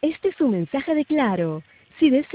Este es un mensaje de Claro. Si desea